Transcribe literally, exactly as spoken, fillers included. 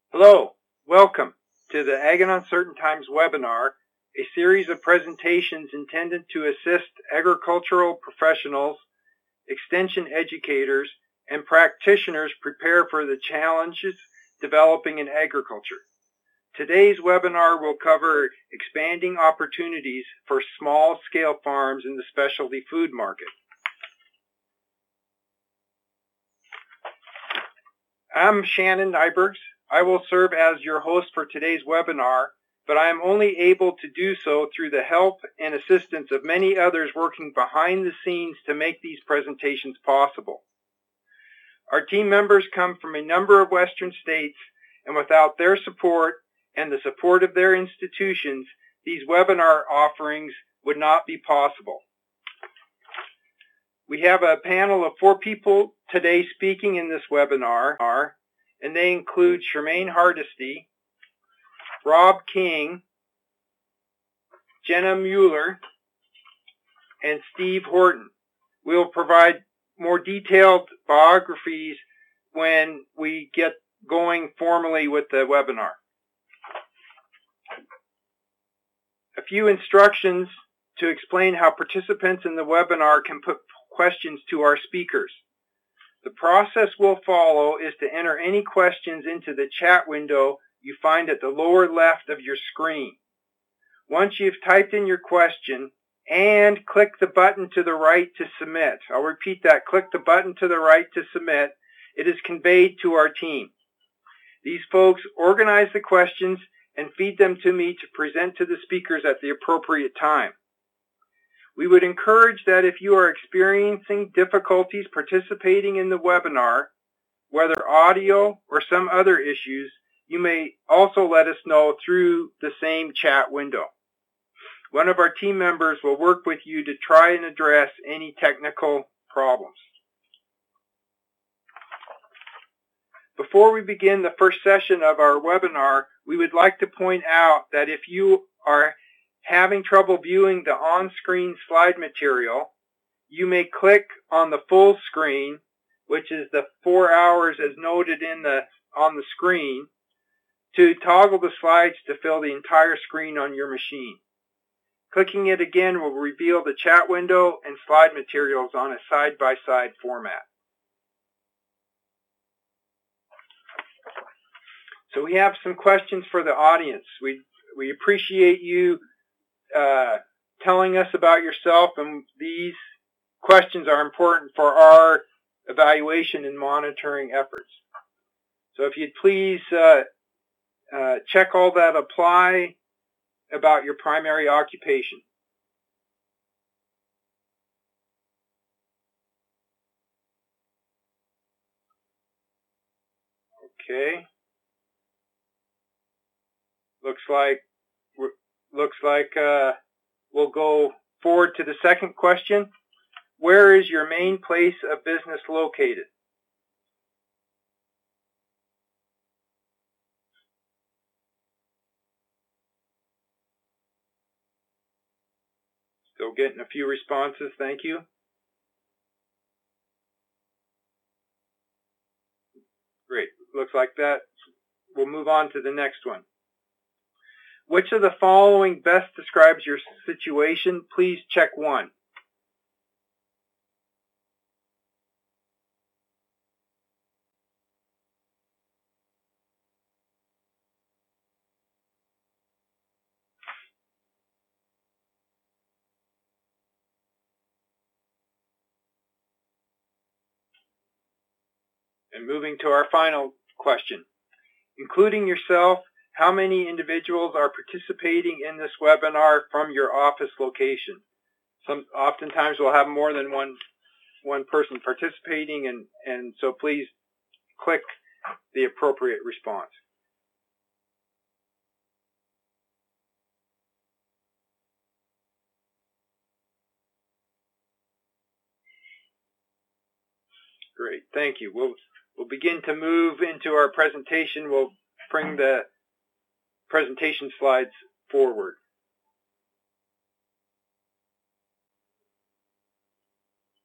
Hello, welcome to the Ag in Uncertain Times webinar, a series of presentations intended to assist agricultural professionals, extension educators, and practitioners prepare for the challenges developing in agriculture. Today's webinar will cover expanding opportunities for small-scale farms in the specialty food market. I'm Shannon Nybergs. I will serve as your host for today's webinar, but I am only able to do so through the help and assistance of many others working behind the scenes to make these presentations possible. Our team members come from a number of Western states, and without their support and the support of their institutions, these webinar offerings would not be possible. We have a panel of four people today speaking in this webinar, and they include Charmaine Hardesty, Rob King, Jenna Mueller, and Steve Horton. We will provide more detailed biographies when we get going formally with the webinar. A few instructions to explain how participants in the webinar can put questions to our speakers. The process we'll follow is to enter any questions into the chat window you find at the lower left of your screen. Once you've typed in your question, and click the button to the right to submit. I'll repeat that, click the button to the right to submit. It is conveyed to our team. These folks organize the questions and feed them to me to present to the speakers at the appropriate time. We would encourage that if you are experiencing difficulties participating in the webinar, whether audio or some other issues, you may also let us know through the same chat window. One of our team members will work with you to try and address any technical problems. Before we begin the first session of our webinar, we would like to point out that if you are having trouble viewing the on-screen slide material, you may click on the full screen, which is the four hours as noted in the on the screen, to toggle the slides to fill the entire screen on your machine. Clicking it again will reveal the chat window and slide materials on a side-by-side format. So we have some questions for the audience. We, we appreciate you uh, telling us about yourself, and these questions are important for our evaluation and monitoring efforts. So if you'd please uh, uh, check all that apply about your primary occupation. Okay. Looks like looks like uh, we'll go forward to the second question. Where is your main place of business located? Still getting a few responses, thank you. Great, looks like that. We'll move on to the next one. Which of the following best describes your situation? Please check one. And moving to our final question. Including yourself, how many individuals are participating in this webinar from your office location? Some, oftentimes we'll have more than one, one person participating, and, and so please click the appropriate response. Great, thank you. We'll, we'll begin to move into our presentation. We'll bring the presentation slides forward.